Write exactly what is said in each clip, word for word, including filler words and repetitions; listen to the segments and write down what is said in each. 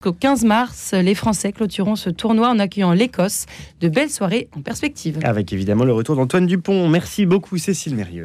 Au quinze mars, les Français clôtureront ce tournoi en accueillant l'Écosse. De belles soirées en perspective. Avec évidemment le retour d'Antoine Dupont. Merci beaucoup Cécile Mérieux.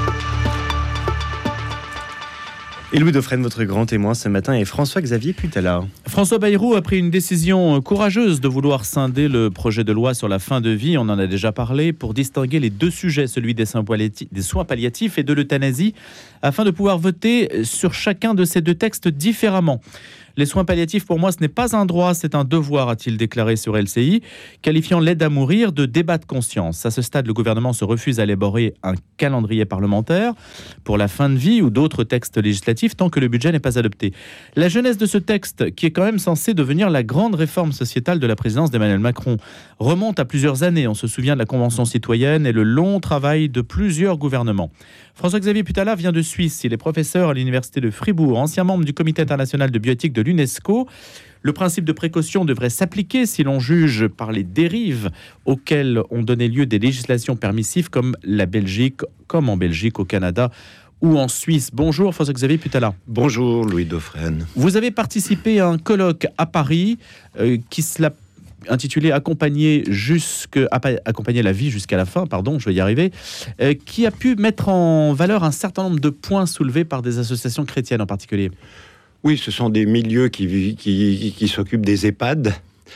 Et Louis Dauphren, votre grand témoin ce matin, est François-Xavier Puttala. François Bayrou a pris une décision courageuse de vouloir scinder le projet de loi sur la fin de vie, on en a déjà parlé, pour distinguer les deux sujets, celui des soins palliatifs, des soins palliatifs et de l'euthanasie, afin de pouvoir voter sur chacun de ces deux textes différemment. Les soins palliatifs, pour moi, ce n'est pas un droit, c'est un devoir, a-t-il déclaré sur L C I, qualifiant l'aide à mourir de débat de conscience. À ce stade, le gouvernement se refuse à élaborer un calendrier parlementaire pour la fin de vie ou d'autres textes législatifs tant que le budget n'est pas adopté. La jeunesse de ce texte, qui est quand même censé devenir la grande réforme sociétale de la présidence d'Emmanuel Macron, remonte à plusieurs années. On se souvient de la Convention citoyenne et le long travail de plusieurs gouvernements. François-Xavier Puttala vient de Suisse. Il est professeur à l'université de Fribourg, ancien membre du comité international de bioéthique de l'UNESCO. Le principe de précaution devrait s'appliquer si l'on juge par les dérives auxquelles ont donné lieu des législations permissives comme la Belgique, comme en Belgique, au Canada ou en Suisse. Bonjour François-Xavier Puttala. Bonjour Louis Dauphren. Vous avez participé à un colloque à Paris euh, qui se l'a intitulé Accompagner, jusque, accompagner la vie jusqu'à la fin, pardon, je vais y arriver, euh, qui a pu mettre en valeur un certain nombre de points soulevés par des associations chrétiennes en particulier. Oui, ce sont des milieux qui, qui, qui s'occupent des EHPAD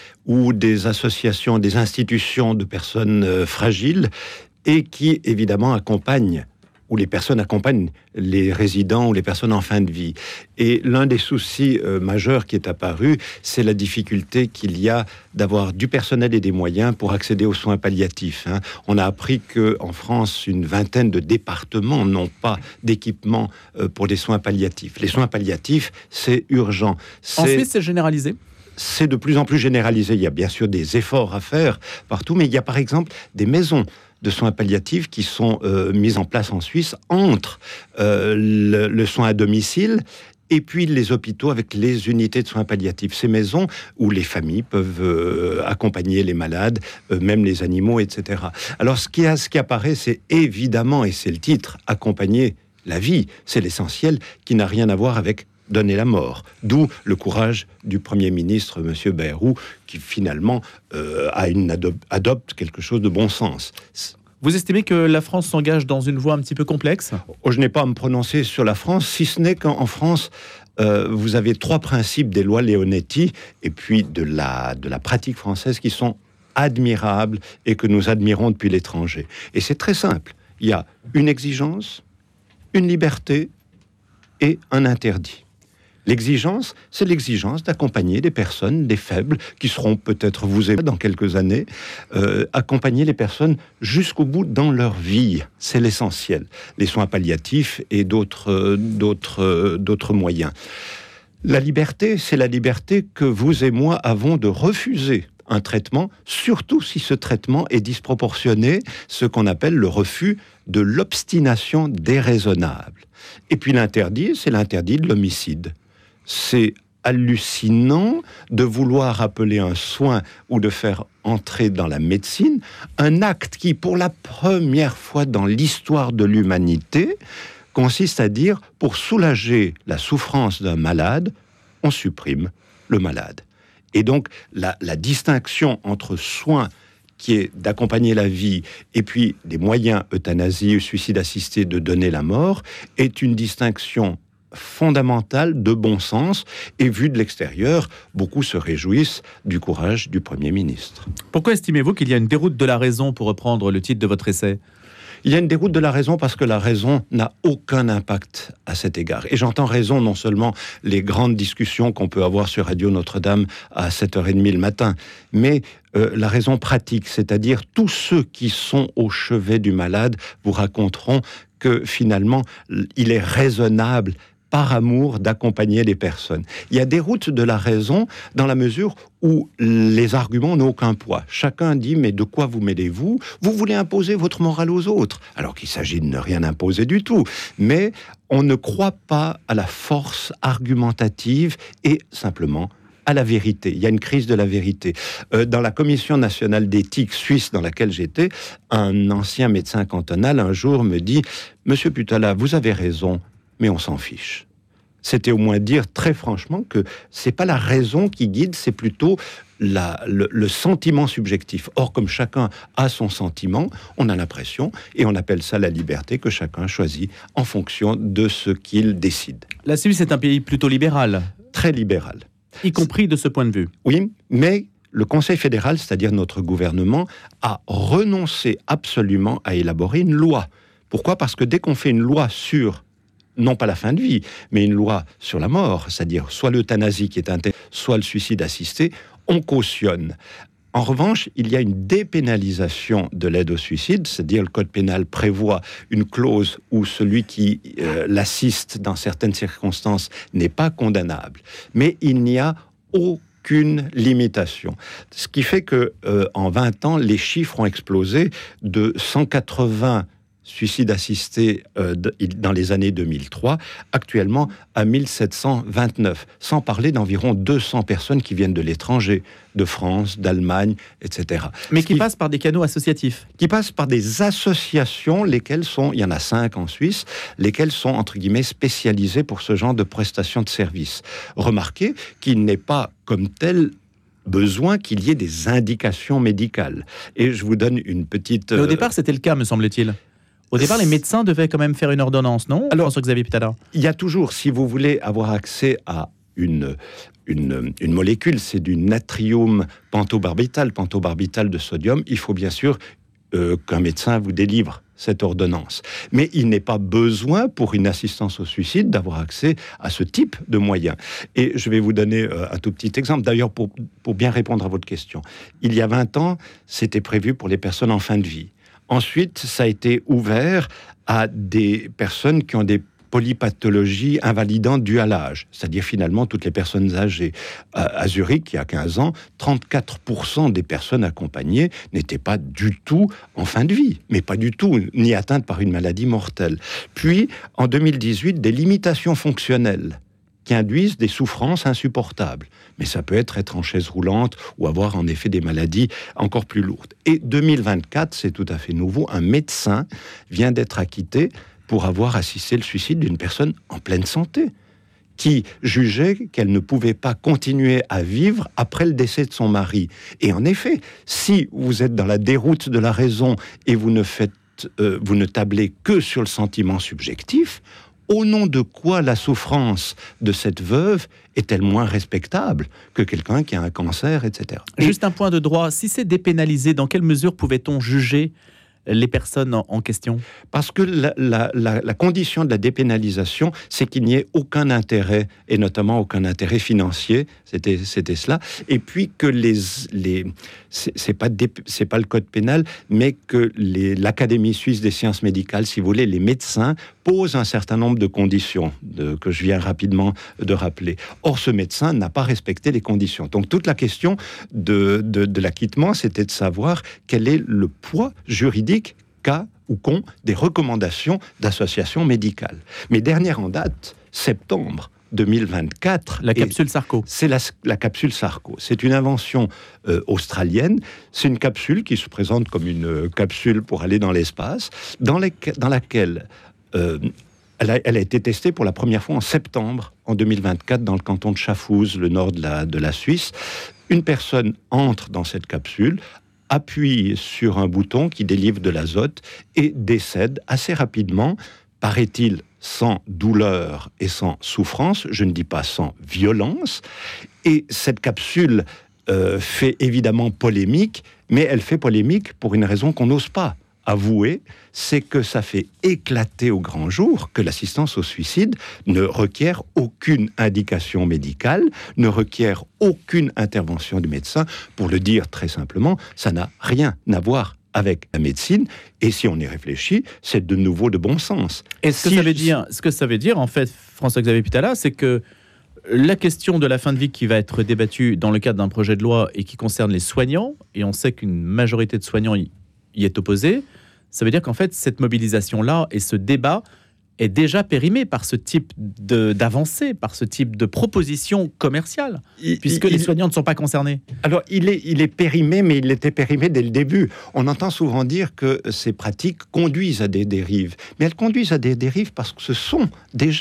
ou des associations, des institutions de personnes euh, fragiles et qui, évidemment, accompagnent où les personnes accompagnent les résidents ou les personnes en fin de vie. Et l'un des soucis euh, majeurs qui est apparu, c'est la difficulté qu'il y a d'avoir du personnel et des moyens pour accéder aux soins palliatifs. Hein. On a appris qu'en France, une vingtaine de départements n'ont pas d'équipement euh, pour les soins palliatifs. Les soins palliatifs, c'est urgent. C'est... En Suisse, c'est généralisé ? C'est de plus en plus généralisé. Il y a bien sûr des efforts à faire partout, mais il y a par exemple des maisons de soins palliatifs qui sont euh, mises en place en Suisse entre euh, le, le soin à domicile et puis les hôpitaux avec les unités de soins palliatifs. Ces maisons où les familles peuvent euh, accompagner les malades, euh, même les animaux, et cetera. Alors ce qui, a, ce qui apparaît, c'est évidemment, et c'est le titre, accompagner la vie. C'est l'essentiel qui n'a rien à voir avec donner la mort. D'où le courage du Premier ministre, M. Bayrou, qui finalement euh, a une adop- adopte quelque chose de bon sens. Vous estimez que la France s'engage dans une voie un petit peu complexe ? Oh, je n'ai pas à me prononcer sur la France, si ce n'est qu'en France, euh, vous avez trois principes des lois Leonetti et puis de la, de la pratique française qui sont admirables et que nous admirons depuis l'étranger. Et c'est très simple. Il y a une exigence, une liberté et un interdit. L'exigence, c'est l'exigence d'accompagner des personnes, des faibles, qui seront peut-être vous et moi dans quelques années, euh, accompagner les personnes jusqu'au bout dans leur vie. C'est l'essentiel. Les soins palliatifs et d'autres, euh, d'autres, euh, d'autres moyens. La liberté, c'est la liberté que vous et moi avons de refuser un traitement, surtout si ce traitement est disproportionné, ce qu'on appelle le refus de l'obstination déraisonnable. Et puis l'interdit, c'est l'interdit de l'homicide. C'est hallucinant de vouloir appeler un soin ou de faire entrer dans la médecine un acte qui, pour la première fois dans l'histoire de l'humanité, consiste à dire, pour soulager la souffrance d'un malade, on supprime le malade. Et donc, la, la distinction entre soin qui est d'accompagner la vie, et puis des moyens, euthanasie, suicide assisté, de donner la mort, est une distinction fondamentale de bon sens, et vu de l'extérieur, beaucoup se réjouissent du courage du Premier ministre. Pourquoi estimez-vous qu'il y a une déroute de la raison, pour reprendre le titre de votre essai ? Il y a une déroute de la raison parce que la raison n'a aucun impact à cet égard. Et j'entends raison non seulement les grandes discussions qu'on peut avoir sur Radio Notre-Dame à sept heures trente le matin, mais euh, la raison pratique, c'est-à-dire tous ceux qui sont au chevet du malade vous raconteront que finalement, il est raisonnable par amour d'accompagner les personnes. Il y a des routes de la raison dans la mesure où les arguments n'ont aucun poids. Chacun dit, mais de quoi vous mêlez-vous ? Vous voulez imposer votre morale aux autres, alors qu'il s'agit de ne rien imposer du tout. Mais on ne croit pas à la force argumentative et simplement à la vérité. Il y a une crise de la vérité. Euh, dans la Commission nationale d'éthique suisse dans laquelle j'étais, un ancien médecin cantonal un jour me dit « Monsieur Puttala, vous avez raison, mais on s'en fiche. C'était au moins dire très franchement que c'est pas la raison qui guide, c'est plutôt la, le, le sentiment subjectif. Or, comme chacun a son sentiment, on a l'impression, et on appelle ça la liberté, que chacun choisit en fonction de ce qu'il décide. La Suisse est un pays plutôt libéral. Très libéral. Y compris de ce point de vue. Oui, mais le Conseil fédéral, c'est-à-dire notre gouvernement, a renoncé absolument à élaborer une loi. Pourquoi ? Parce que dès qu'on fait une loi sur, non pas la fin de vie, mais une loi sur la mort, c'est-à-dire soit l'euthanasie qui est interdite, soit le suicide assisté, on cautionne. En revanche, il y a une dépénalisation de l'aide au suicide, c'est-à-dire le code pénal prévoit une clause où celui qui euh, l'assiste dans certaines circonstances n'est pas condamnable. Mais il n'y a aucune limitation. Ce qui fait que euh, en vingt ans, les chiffres ont explosé de cent quatre-vingts suicides assistés euh, dans les années deux mille trois, actuellement à mille sept cent vingt-neuf, sans parler d'environ deux cents personnes qui viennent de l'étranger, de France, d'Allemagne, et cetera. Mais qui, qui passent par des canaux associatifs. Qui passent par des associations, lesquelles sont, il y en a cinq en Suisse, lesquelles sont, entre guillemets, spécialisées pour ce genre de prestations de services. Remarquez qu'il n'est pas comme tel besoin qu'il y ait des indications médicales. Et je vous donne une petite... Mais au départ, c'était le cas, me semble-t-il. Au départ, les médecins devaient quand même faire une ordonnance, non ? Alors, François-Xavier Pitala. Il y a toujours, si vous voulez avoir accès à une, une, une molécule, c'est du natrium pentobarbital, pentobarbital de sodium, il faut bien sûr euh, qu'un médecin vous délivre cette ordonnance. Mais il n'est pas besoin, pour une assistance au suicide, d'avoir accès à ce type de moyens. Et je vais vous donner euh, un tout petit exemple, d'ailleurs, pour, pour bien répondre à votre question. Il y a vingt ans, c'était prévu pour les personnes en fin de vie. Ensuite, ça a été ouvert à des personnes qui ont des polypathologies invalidantes dues à l'âge, c'est-à-dire finalement toutes les personnes âgées. À Zurich, il y a quinze ans, trente-quatre pour cent des personnes accompagnées n'étaient pas du tout en fin de vie, mais pas du tout, ni atteintes par une maladie mortelle. Puis, en deux mille dix-huit, des limitations fonctionnelles qui induisent des souffrances insupportables. Mais ça peut être être en chaise roulante ou avoir en effet des maladies encore plus lourdes. Et deux mille vingt-quatre, c'est tout à fait nouveau, un médecin vient d'être acquitté pour avoir assisté le suicide d'une personne en pleine santé, qui jugeait qu'elle ne pouvait pas continuer à vivre après le décès de son mari. Et en effet, si vous êtes dans la déroute de la raison et vous ne faites, euh, vous ne tablez que sur le sentiment subjectif, au nom de quoi la souffrance de cette veuve est-elle moins respectable que quelqu'un qui a un cancer, et cetera. Juste un point de droit, si c'est dépénalisé, dans quelle mesure pouvait-on juger les personnes en, en question ? Parce que la, la, la, la condition de la dépénalisation, c'est qu'il n'y ait aucun intérêt, et notamment aucun intérêt financier, c'était, c'était cela, et puis que les... les c'est, c'est, pas dé, c'est pas le code pénal, mais que les, l'Académie suisse des sciences médicales, si vous voulez, les médecins posent un certain nombre de conditions de, que je viens rapidement de rappeler. Or, ce médecin n'a pas respecté les conditions. Donc, toute la question de, de, de l'acquittement, c'était de savoir quel est le poids juridique qu'a ou qu'ont des recommandations d'associations médicales. Mais dernière en date, septembre deux mille vingt-quatre... La capsule Sarko. C'est la, la capsule Sarko. C'est une invention euh, australienne. C'est une capsule qui se présente comme une euh, capsule pour aller dans l'espace, dans, les, dans laquelle euh, elle, a, elle a été testée pour la première fois en septembre en deux mille vingt-quatre dans le canton de Schaffhouse, le nord de la, de la Suisse. Une personne entre dans cette capsule, appuie sur un bouton qui délivre de l'azote et décède assez rapidement, paraît-il, sans douleur et sans souffrance, je ne dis pas sans violence. Et cette capsule euh, fait évidemment polémique, mais elle fait polémique pour une raison qu'on n'ose pas avouer, c'est que ça fait éclater au grand jour que l'assistance au suicide ne requiert aucune indication médicale, ne requiert aucune intervention du médecin. Pour le dire très simplement, ça n'a rien à voir avec la médecine, et si on y réfléchit, c'est de nouveau de bon sens. Et ce que si ça veut je... dire, ce que ça veut dire, en fait, François-Xavier Pitala, c'est que la question de la fin de vie qui va être débattue dans le cadre d'un projet de loi et qui concerne les soignants, et on sait qu'une majorité de soignants y, y est opposée, ça veut dire qu'en fait, cette mobilisation-là et ce débat est déjà périmé par ce type de, d'avancée, par ce type de proposition commerciale, il, puisque il, les soignants ne sont pas concernés. Alors, il est, il est périmé, mais il était périmé dès le début. On entend souvent dire que ces pratiques conduisent à des dérives. Mais elles conduisent à des dérives parce que ce sont déjà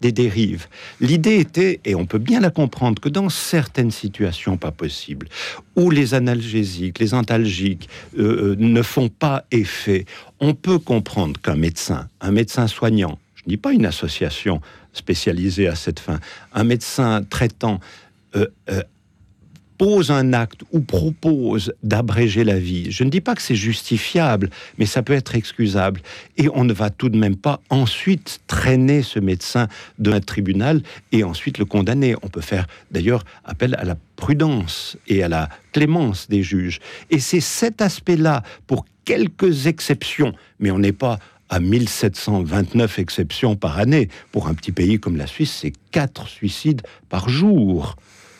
des dérives. L'idée était, et on peut bien la comprendre, que dans certaines situations pas possibles, où les analgésiques, les antalgiques euh, ne font pas effet, on peut comprendre qu'un médecin, un médecin soignant, je ne dis pas une association spécialisée à cette fin, un médecin traitant euh, euh, pose un acte ou propose d'abréger la vie. Je ne dis pas que c'est justifiable, mais ça peut être excusable. Et on ne va tout de même pas ensuite traîner ce médecin devant un tribunal et ensuite le condamner. On peut faire d'ailleurs appel à la prudence et à la clémence des juges. Et c'est cet aspect-là, pour quelques exceptions, mais on n'est pas à mille sept cent vingt-neuf exceptions par année. Pour un petit pays comme la Suisse, c'est quatre suicides par jour.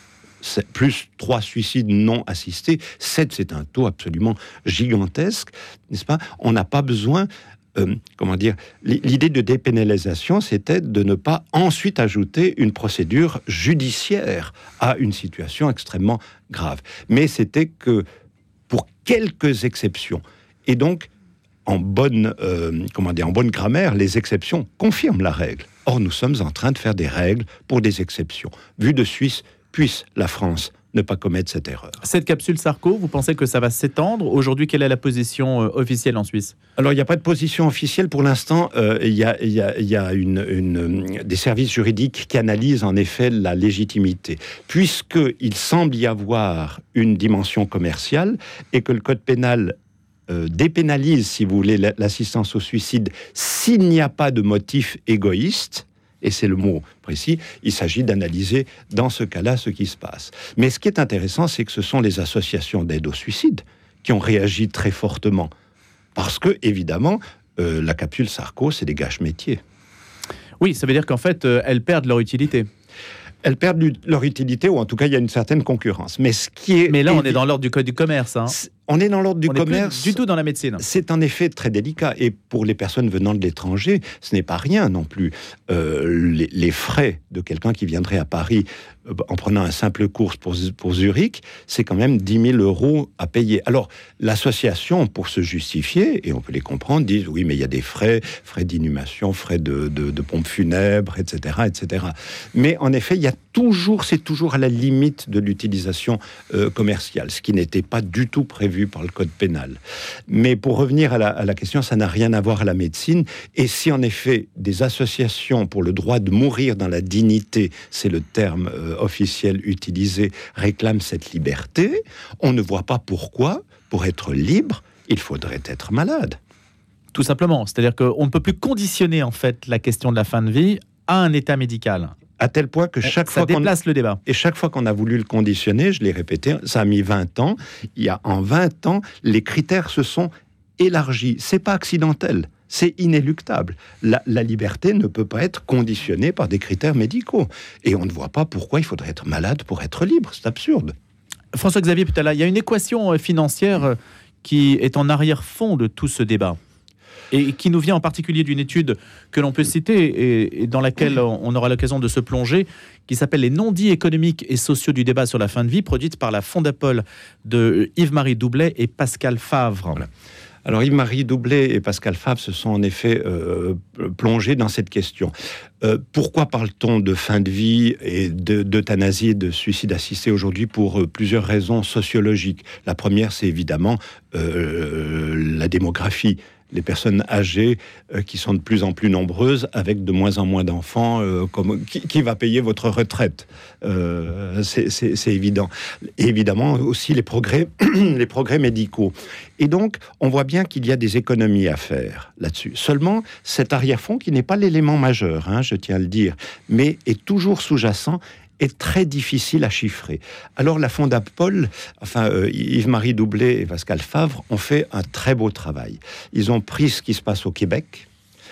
Plus trois suicides non assistés, sept, c'est un taux absolument gigantesque, n'est-ce pas ? On n'a pas besoin, euh, comment dire, l'idée de dépénalisation, c'était de ne pas ensuite ajouter une procédure judiciaire à une situation extrêmement grave. Mais c'était que pour quelques exceptions, et donc en bonne, euh, comment dire, en bonne grammaire, les exceptions confirment la règle. Or, nous sommes en train de faire des règles pour des exceptions. Vu de Suisse, puisse la France ne pas commettre cette erreur. Cette capsule Sarko, vous pensez que ça va s'étendre ? Aujourd'hui, quelle est la position euh, officielle en Suisse ? Alors, il n'y a pas de position officielle pour l'instant. Euh, il y a, il y a, il y a une, une, des services juridiques qui analysent en effet la légitimité. Puisqu'il semble y avoir une dimension commerciale et que le code pénal euh, dépénalise, si vous voulez, l'assistance au suicide s'il n'y a pas de motif égoïste, et c'est le mot précis, il s'agit d'analyser dans ce cas-là ce qui se passe. Mais ce qui est intéressant, c'est que ce sont les associations d'aide au suicide qui ont réagi très fortement. Parce que, évidemment, euh, la capsule Sarko, c'est des gâches-métiers. Oui, ça veut dire qu'en fait, euh, elles perdent leur utilité. Elles perdent leur utilité, ou en tout cas, il y a une certaine concurrence. Mais, ce qui est Mais là, on évi- est dans l'ordre du code du commerce. Hein. On est dans l'ordre du on commerce. Est plus du tout dans la médecine. C'est en effet très délicat. Et pour les personnes venant de l'étranger, ce n'est pas rien non plus. Euh, les, les frais de quelqu'un qui viendrait à Paris euh, en prenant un simple course pour, pour Zurich, c'est quand même dix mille euros à payer. Alors, l'association, pour se justifier, et on peut les comprendre, disent oui, mais il y a des frais, frais d'inhumation, frais de, de, de pompes funèbres, et cetera, et cetera. Mais en effet, il y a toujours, c'est toujours à la limite de l'utilisation euh, commerciale, ce qui n'était pas du tout prévu par le code pénal. Mais pour revenir à la, à la question, ça n'a rien à voir à la médecine. Et si en effet des associations pour le droit de mourir dans la dignité, c'est le terme euh, officiel utilisé, réclament cette liberté, on ne voit pas pourquoi, pour être libre, il faudrait être malade. Tout simplement. C'est-à-dire qu'on ne peut plus conditionner en fait la question de la fin de vie à un état médical. À tel point que chaque ça fois qu'on déplace le débat. Et chaque fois qu'on a voulu le conditionner, je l'ai répété, ça a mis vingt ans. Il y a en vingt ans, les critères se sont élargis. C'est pas accidentel, c'est inéluctable. La, la liberté ne peut pas être conditionnée par des critères médicaux. Et on ne voit pas pourquoi il faudrait être malade pour être libre. C'est absurde. François-Xavier Putala, il y a une équation financière qui est en arrière-fond de tout ce débat. Et qui nous vient en particulier d'une étude que l'on peut citer et, et dans laquelle on aura l'occasion de se plonger, qui s'appelle « Les non-dits économiques et sociaux du débat sur la fin de vie », produite par la Fondapol de Yves-Marie Doublet et Pascal Favre. Voilà. Alors Yves-Marie Doublet et Pascal Favre se sont en effet euh, plongés dans cette question. Euh, pourquoi parle-t-on de fin de vie et de, d'euthanasie, de suicide assisté aujourd'hui? Pour euh, plusieurs raisons sociologiques. La première, c'est évidemment euh, la démographie. Les personnes âgées euh, qui sont de plus en plus nombreuses, avec de moins en moins d'enfants, euh, comme, qui, qui va payer votre retraite euh, c'est, c'est, c'est évident. Et évidemment aussi les progrès, les progrès médicaux. Et donc, on voit bien qu'il y a des économies à faire là-dessus. Seulement, cet arrière-fond, qui n'est pas l'élément majeur, hein, je tiens à le dire, mais est toujours sous-jacent, est très difficile à chiffrer. Alors la Fondapol, enfin euh, Yves-Marie Doublet et Pascal Favre ont fait un très beau travail. Ils ont pris ce qui se passe au Québec,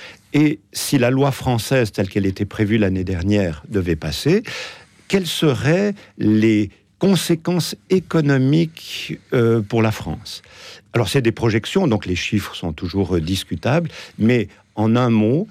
et si la loi française telle qu'elle était prévue l'année dernière devait passer, quelles seraient les conséquences économiques euh, pour la France? Alors c'est des projections, donc les chiffres sont toujours euh, discutables, mais en un mot,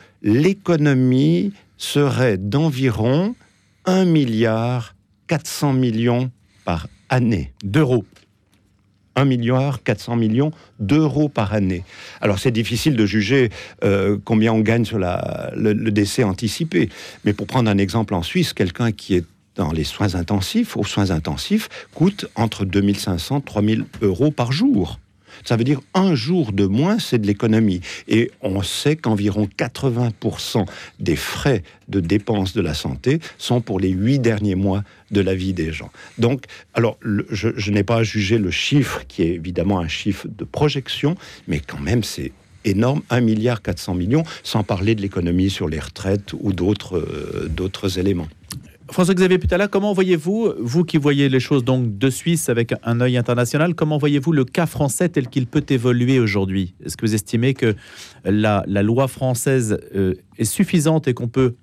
l'économie serait d'environ un milliard quatre cents millions par année. D'euros. un milliard quatre cents millions d'euros par année. Alors c'est difficile de juger euh, combien on gagne sur la, le, le décès anticipé. Mais pour prendre un exemple en Suisse, quelqu'un qui est dans les soins intensifs, aux soins intensifs, coûte entre deux mille cinq cents et trois mille euros par jour. Ça veut dire un jour de moins, c'est de l'économie. Et on sait qu'environ quatre-vingts pour cent des frais de dépenses de la santé sont pour les huit derniers mois de la vie des gens. Donc, alors, le, je, je n'ai pas à juger le chiffre, qui est évidemment un chiffre de projection, mais quand même, c'est énorme, un milliard quatre cents millions, sans parler de l'économie sur les retraites ou d'autres, euh, d'autres éléments. François-Xavier Putala, comment voyez-vous, vous qui voyez les choses donc de Suisse avec un œil international, comment voyez-vous le cas français tel qu'il peut évoluer aujourd'hui ? Est-ce que vous estimez que la, la loi française euh, est suffisante et qu'on peut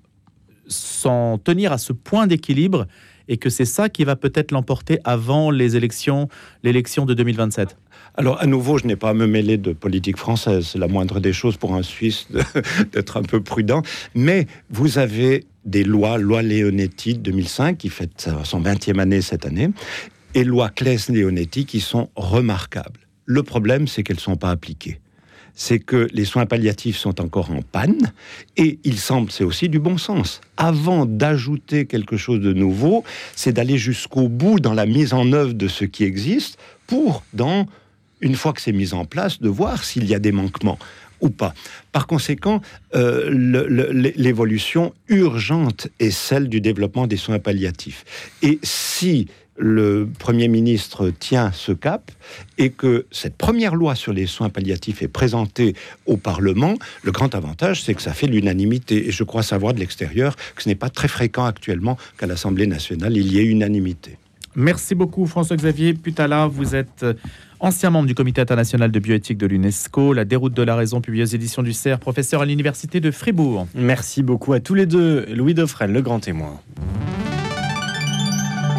s'en tenir à ce point d'équilibre et que c'est ça qui va peut-être l'emporter avant les élections, l'élection de deux mille vingt-sept ? Alors, à nouveau, je n'ai pas à me mêler de politique française. C'est la moindre des choses pour un Suisse de, d'être un peu prudent. Mais vous avez des lois, loi Leonetti de deux mille cinq, qui fête son vingtième année cette année, et loi Claes-Leonetti, qui sont remarquables. Le problème, c'est qu'elles ne sont pas appliquées. C'est que les soins palliatifs sont encore en panne, et il semble, c'est aussi du bon sens. Avant d'ajouter quelque chose de nouveau, c'est d'aller jusqu'au bout dans la mise en œuvre de ce qui existe, pour, dans, une fois que c'est mis en place, de voir s'il y a des manquements ou pas. Par conséquent, euh, le, le, l'évolution urgente est celle du développement des soins palliatifs. Et si le Premier ministre tient ce cap et que cette première loi sur les soins palliatifs est présentée au Parlement, le grand avantage, c'est que ça fait l'unanimité. Et je crois savoir de l'extérieur que ce n'est pas très fréquent actuellement qu'à l'Assemblée nationale, il y ait unanimité. Merci beaucoup François-Xavier Putala. Vous êtes ancien membre du Comité international de bioéthique de l'UNESCO, La déroute de la raison, publiée aux éditions du C E R, professeur à l'Université de Fribourg. Merci beaucoup à tous les deux. Louis Dauphren, le grand témoin.